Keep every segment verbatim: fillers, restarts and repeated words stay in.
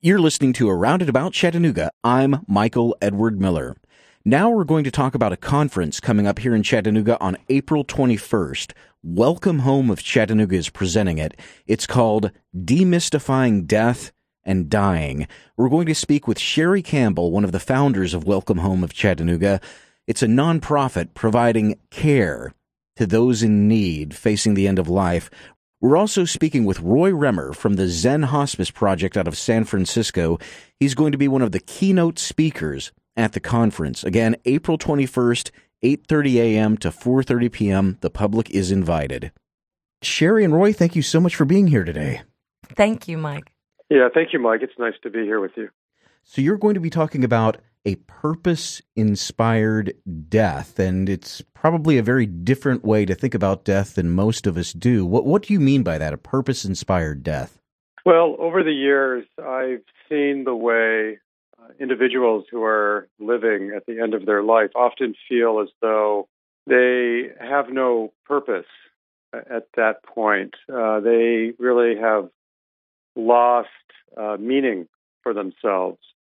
You're listening to Around and About Chattanooga. I'm Michael Edward Miller. Now we're going to talk about a conference coming up here in Chattanooga on April twenty-first. Welcome Home of Chattanooga is presenting it. It's called Demystifying Death and Dying. We're going to speak with Sherry Campbell, one of the founders of Welcome Home of Chattanooga. It's a nonprofit providing care to those in need facing the end of life. We're also speaking with Roy Remmer from the Zen Hospice Project out of San Francisco. He's going to be one of the keynote speakers at the conference. Again, April twenty-first, eight thirty a.m. to four thirty p.m. The public is invited. Sherry and Roy, thank you so much for being here today. Thank you, Mike. Yeah, thank you, Mike. It's nice to be here with you. So you're going to be talking about a purpose-inspired death, and it's probably a very different way to think about death than most of us do. What what do you mean by that, a purpose-inspired death? Well, over the years, I've seen the way uh, individuals who are living at the end of their life often feel as though they have no purpose at that point. Uh, they really have lost uh, meaning for themselves.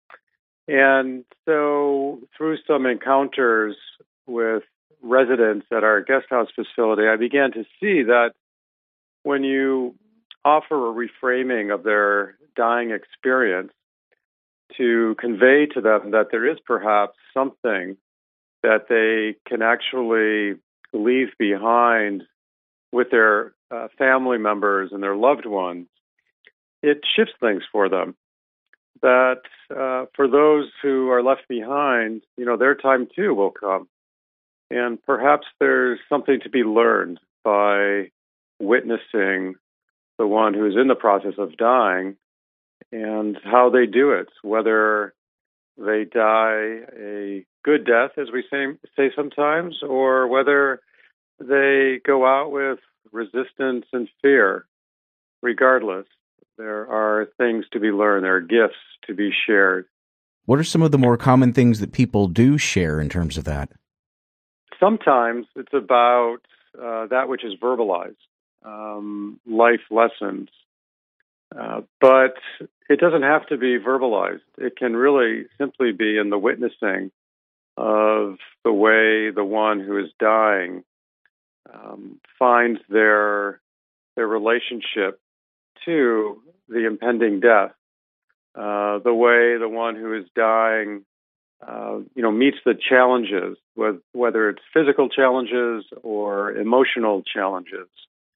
And so through some encounters with residents at our guest house facility, I began to see that when you offer a reframing of their dying experience to convey to them that there is perhaps something that they can actually leave behind with their uh, family members and their loved ones, it shifts things for them. That uh, for those who are left behind, you know, their time too will come. And perhaps there's something to be learned by witnessing the one who's in the process of dying and how they do it, whether they die a good death, as we say, say sometimes, or whether they go out with resistance and fear. Regardless, there are things to be learned. There are gifts to be shared. What are some of the more common things that people do share in terms of that? Sometimes it's about uh, that which is verbalized, um, life lessons. Uh, but it doesn't have to be verbalized. It can really simply be in the witnessing of the way the one who is dying um, finds their their relationship to the impending death, uh, the way the one who is dying, uh, you know, meets the challenges, with, whether it's physical challenges or emotional challenges.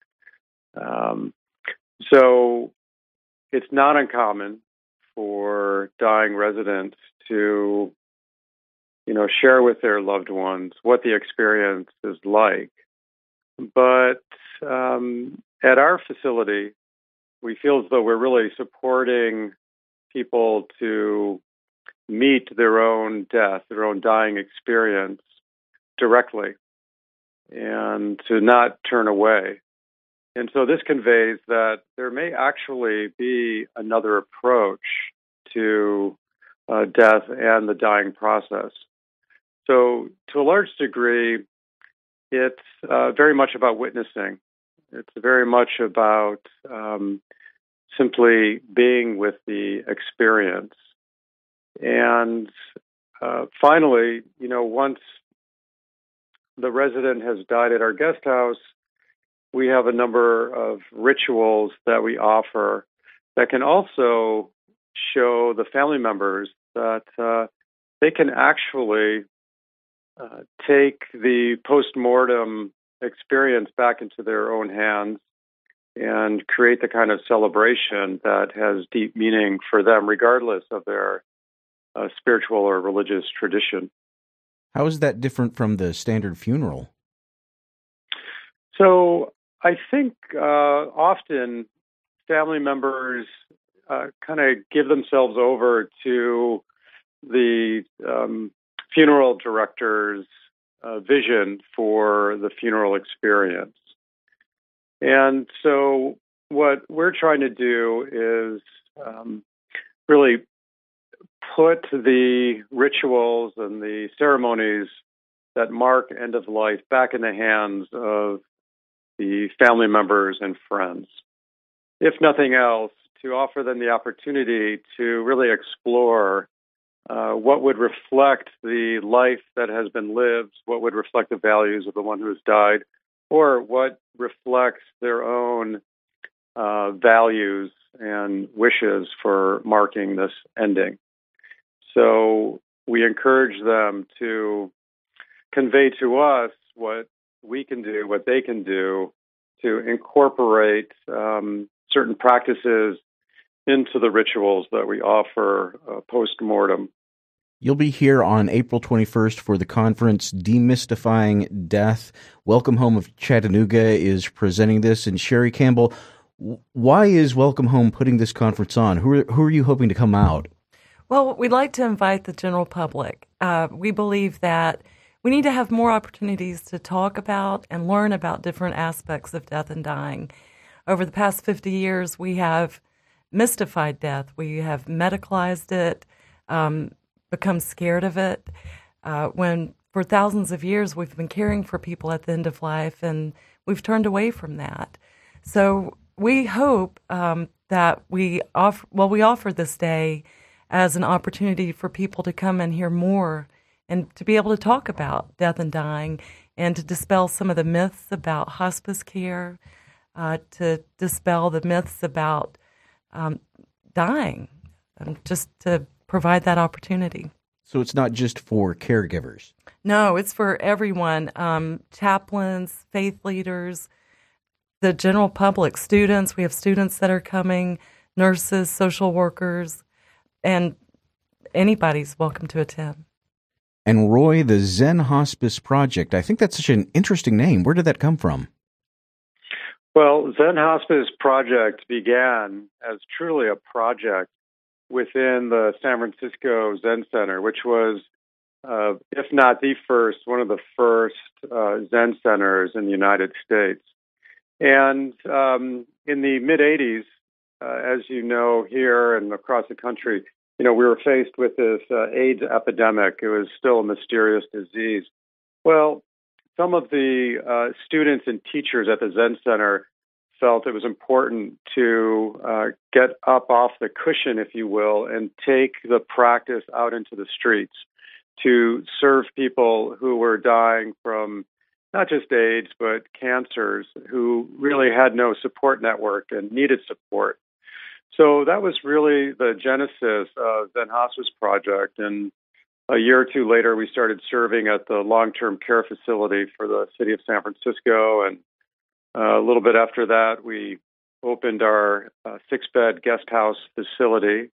Um, so it's not uncommon for dying residents to, you know, share with their loved ones what the experience is like. But um, at our facility, we feel as though we're really supporting people to meet their own death, their own dying experience directly, and to not turn away. And so this conveys that there may actually be another approach to uh, death and the dying process. So to a large degree, it's uh, very much about witnessing. It's very much about um, simply being with the experience. And uh, finally, you know, once the resident has died at our guest house, we have a number of rituals that we offer that can also show the family members that uh, they can actually uh, take the post-mortem experience back into their own hands and create the kind of celebration that has deep meaning for them, regardless of their uh, spiritual or religious tradition. How is that different from the standard funeral? So I think uh, often family members uh, kind of give themselves over to the um, funeral director's uh, vision for the funeral experience. And so what we're trying to do is um, really put the rituals and the ceremonies that mark end of life back in the hands of the family members and friends. If nothing else, to offer them the opportunity to really explore uh, what would reflect the life that has been lived, what would reflect the values of the one who has died, or what reflects their own uh, values and wishes for marking this ending. So we encourage them to convey to us what we can do, what they can do to incorporate um, certain practices into the rituals that we offer uh, post-mortem. You'll be here on April twenty-first for the conference Demystifying Death. Welcome Home of Chattanooga is presenting this. And Sherry Campbell, why is Welcome Home putting this conference on? Who are, who are you hoping to come out? Well, we'd like to invite the general public. Uh, we believe that we need to have more opportunities to talk about and learn about different aspects of death and dying. Over the past fifty years, we have mystified death. We have medicalized it, um, become scared of it, uh, when for thousands of years we've been caring for people at the end of life, and we've turned away from that. So we hope um, that we offer, well, we offer this day as an opportunity for people to come and hear more and to be able to talk about death and dying and to dispel some of the myths about hospice care, uh, to dispel the myths about um, dying, and just to provide that opportunity. So it's not just for caregivers? No, it's for everyone, um, chaplains, faith leaders, the general public, students. We have students that are coming, nurses, social workers, and anybody's welcome to attend. And Roy, the Zen Hospice Project, I think that's such an interesting name. Where did that come from? Well, Zen Hospice Project began as truly a project within the San Francisco Zen Center, which was, uh, if not the first, one of the first uh, Zen centers in the United States. And um, in the mid-eighties, uh, as you know, here and across the country, you know, we were faced with this uh, AIDS epidemic. It was still a mysterious disease. Well, some of the uh, students and teachers at the Zen Center felt it was important to uh, get up off the cushion, if you will, and take the practice out into the streets to serve people who were dying from not just AIDS, but cancers, who really had no support network and needed support. So that was really the genesis of Zen Hospice Project. And a year or two later, we started serving at the long-term care facility for the city of San Francisco. And uh, a little bit after that, we opened our uh, six-bed guest house facility.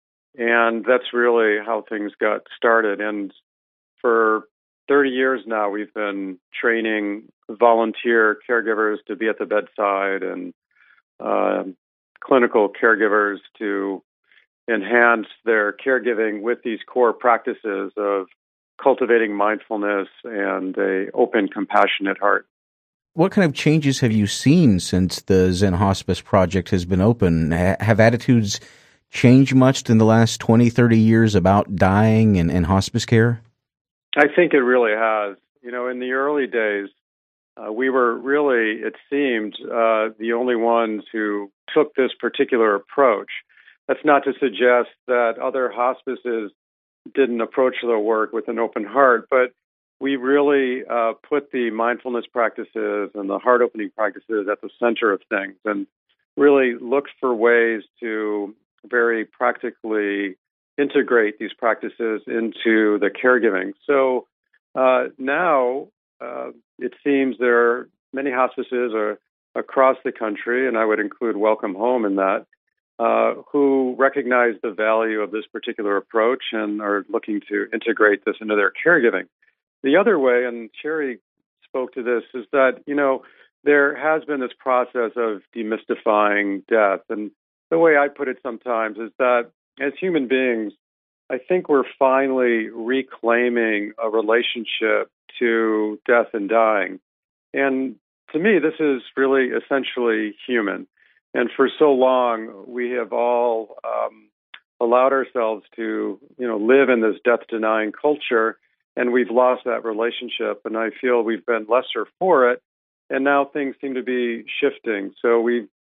And that's really how things got started. And for thirty years now, we've been training volunteer caregivers to be at the bedside and uh, clinical caregivers to enhance their caregiving with these core practices of cultivating mindfulness and an open, compassionate heart. What kind of changes have you seen since the Zen Hospice Project has been open? Have attitudes changed much in the last twenty, thirty years about dying and, and hospice care? I think it really has. You know, in the early days, uh, we were really, it seemed, uh, the only ones who took this particular approach. That's not to suggest that other hospices didn't approach their work with an open heart, but we really uh, put the mindfulness practices and the heart-opening practices at the center of things and really looked for ways to very practically integrate these practices into the caregiving. So uh, now uh, it seems there are many hospices are across the country, and I would include Welcome Home in that, uh, who recognize the value of this particular approach and are looking to integrate this into their caregiving. The other way, and Sherry spoke to this, is that, you know, there has been this process of demystifying death. And the way I put it sometimes is that as human beings, I think we're finally reclaiming a relationship to death and dying. And to me, this is really essentially human. And for so long, we have all um, allowed ourselves to, you know, live in this death-denying culture, and we've lost that relationship. And I feel we've been lesser for it, and now things seem to be shifting. So we've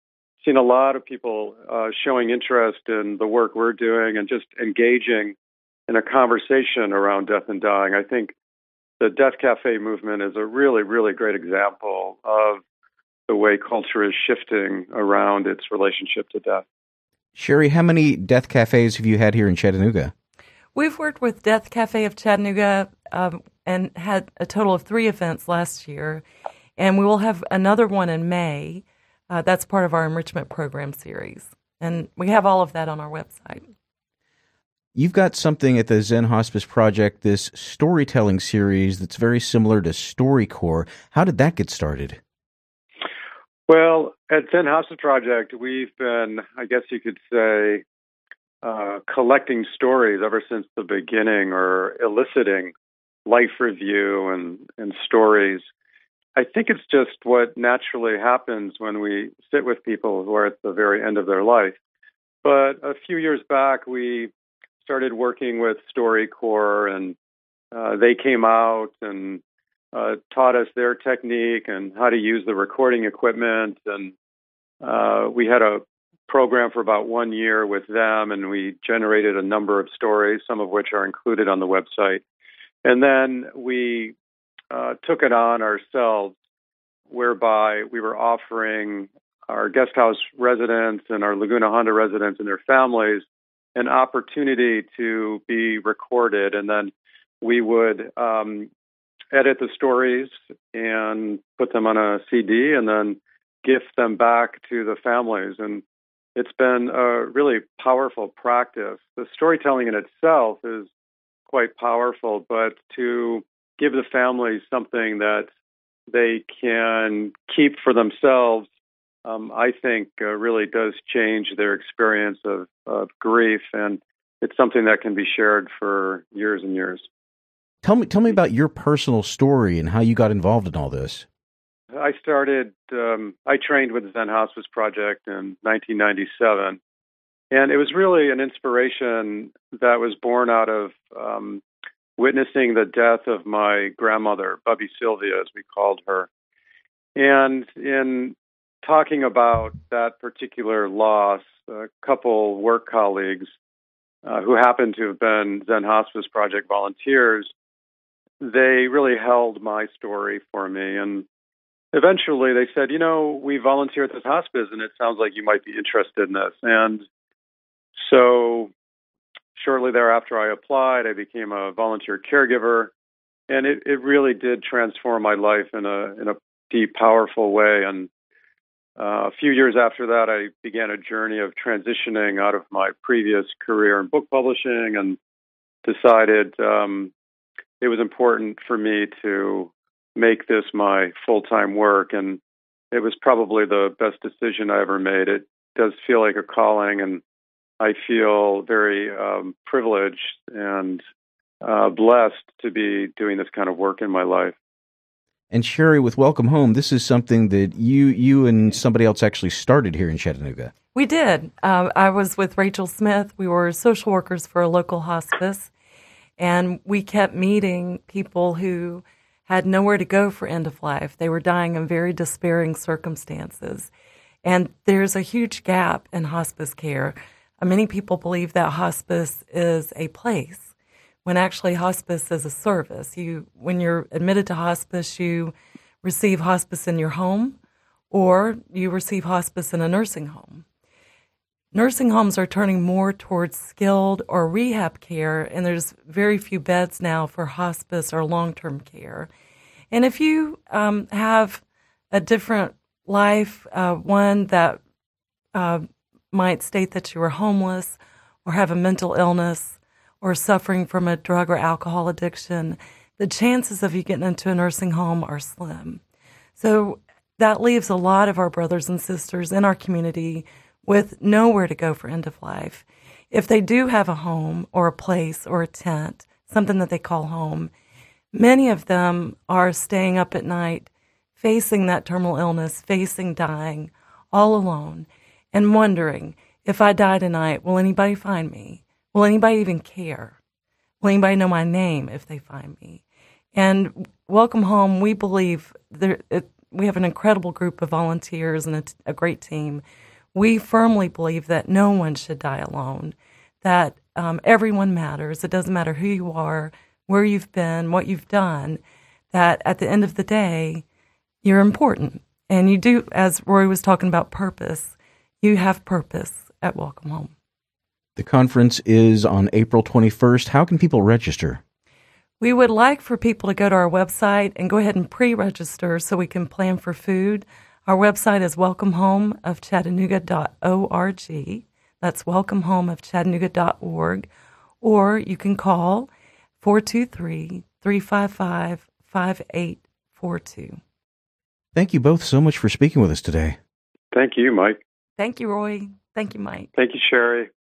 seen a lot of people uh, showing interest in the work we're doing and just engaging in a conversation around death and dying. I think the Death Cafe movement is a really, really great example of the way culture is shifting around its relationship to death. Sherry, how many death cafes have you had here in Chattanooga? We've worked with Death Cafe of Chattanooga um, and had a total of three events last year, and we will have another one in May. Uh, that's part of our enrichment program series, and we have all of that on our website. You've got something at the Zen Hospice Project, this storytelling series that's very similar to StoryCorps. How did that get started? Well, at Zen Hospice Project, we've been, I guess you could say, uh, collecting stories ever since the beginning, or eliciting life review and, and stories. I think it's just what naturally happens when we sit with people who are at the very end of their life. But a few years back, we started working with StoryCorps, and uh, they came out and uh, taught us their technique and how to use the recording equipment. And uh, we had a program for about one year with them, and we generated a number of stories, some of which are included on the website. And then we uh, took it on ourselves, whereby we were offering our guest house residents and our Laguna Honda residents and their families an opportunity to be recorded, and then we would um, edit the stories and put them on a C D and then gift them back to the families. And it's been a really powerful practice. The storytelling in itself is quite powerful, but to give the families something that they can keep for themselves, Um, I think uh, really does change their experience of, of grief, and it's something that can be shared for years and years. Tell me, tell me about your personal story and how you got involved in all this. I started, um, I trained with the Zen Hospice Project in nineteen ninety-seven, and it was really an inspiration that was born out of um, witnessing the death of my grandmother, Bubby Sylvia, as we called her. And in talking about that particular loss, a couple work colleagues uh, who happened to have been Zen Hospice Project volunteers, they really held my story for me. And eventually they said, you know, we volunteer at this hospice, and it sounds like you might be interested in this. And so shortly thereafter, I applied. I became a volunteer caregiver, and it, it really did transform my life in a in a deep, powerful way. And Uh, a few years after that, I began a journey of transitioning out of my previous career in book publishing, and decided um, it was important for me to make this my full-time work. And it was probably the best decision I ever made. It does feel like a calling, and I feel very um, privileged and uh, blessed to be doing this kind of work in my life. And Sherry, with Welcome Home, this is something that you you and somebody else actually started here in Chattanooga. We did. Uh, I was with Rachel Smith. We were social workers for a local hospice, and we kept meeting people who had nowhere to go for end of life. They were dying in very despairing circumstances. And there's a huge gap in hospice care. Uh, many people believe that hospice is a place, when actually hospice is a service. You, when you're admitted to hospice, you receive hospice in your home, or you receive hospice in a nursing home. Nursing homes are turning more towards skilled or rehab care, and there's very few beds now for hospice or long-term care. And if you um, have a different life, uh, one that uh, might state that you are homeless or have a mental illness, or suffering from a drug or alcohol addiction, the chances of you getting into a nursing home are slim. So that leaves a lot of our brothers and sisters in our community with nowhere to go for end of life. If they do have a home or a place or a tent, something that they call home, many of them are staying up at night, facing that terminal illness, facing dying, all alone, and wondering, if I die tonight, will anybody find me? Will anybody even care? Will anybody know my name if they find me? And Welcome Home, we believe there, it, we have an incredible group of volunteers and a, a great team. We firmly believe that no one should die alone, that um, everyone matters. It doesn't matter who you are, where you've been, what you've done, that at the end of the day, you're important. And you do, as Roy was talking about purpose, you have purpose at Welcome Home. The conference is on April twenty-first. How can people register? We would like for people to go to our website and go ahead and pre-register so we can plan for food. Our website is welcome home of chattanooga dot org. That's welcome home of chattanooga dot org. Or you can call four two three, three five five, five eight four two. Thank you both so much for speaking with us today. Thank you, Mike. Thank you, Roy. Thank you, Mike. Thank you, Sherry.